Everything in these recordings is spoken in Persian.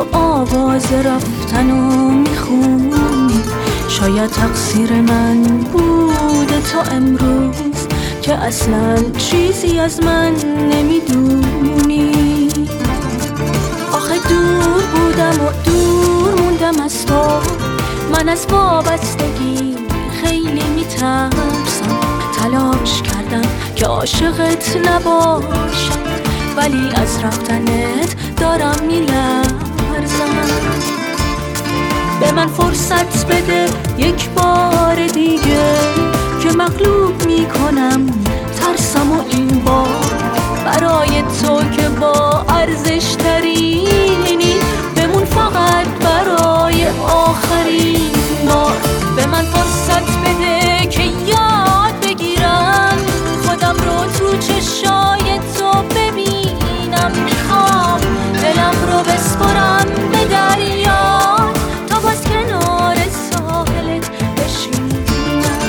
تو آواز رفتنو میخونی. شاید تقصیر من بوده تا امروز که اصلا چیزی از من نمیدونی. آخه دور بودم و دور موندم از تو. من از وابستگی خیلی میترسم. تلاش کردم که عاشقت نباشم، ولی از رفتنت دارم میلرزم. به من فرصت بده یک بار دیگه که مغلوب میکنم ترسم، و این بار برای تو که با ارزش ترینی بمون فقط برای آخرین بار. به من فرصت بده که یاد بگیرم خودم رو تو چشای تو ببینم. میخوام دلم رو بسپرم به دریا تا باز کنار ساحلت بشینم.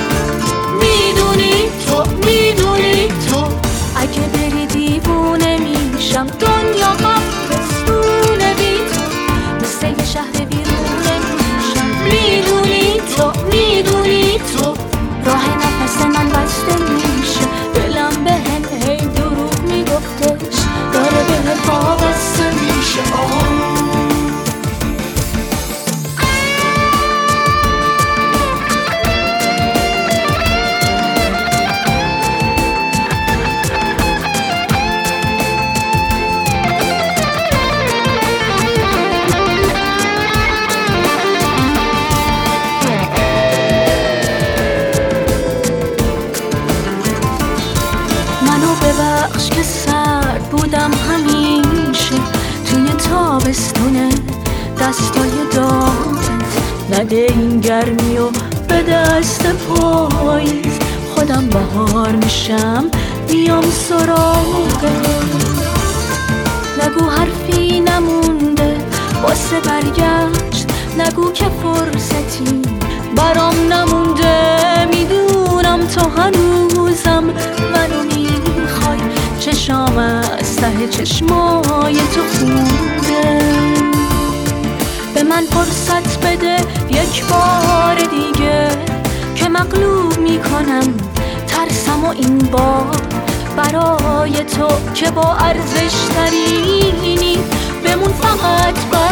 میدونی تو اگه بری دیوونه میشم. دنیا قفلستونه بی تو، مثل یه شهر بیرونه میشم. میدونی تو راه نفس من بسته میشه. دلم بهم هی دروغ میگفتش، داره بهم پا بسته میشه. ببخش که سرد بودم همیشه توی تابستونه. دستای دامت نده این گرمی و به دست پاییز. خودم بهار میشم بیام سراغت. نگو حرفی نمونده واسه برگشت، نگو که فرصتی برام نمونده. میدونم تو هنوزم منو میخوای، چشام از ته چشمای تو خونده. به من فرصت بده یک بار دیگه که مغلوب میکنم ترسم، و این بار برای تو که با ارزش ترینی بمون فقط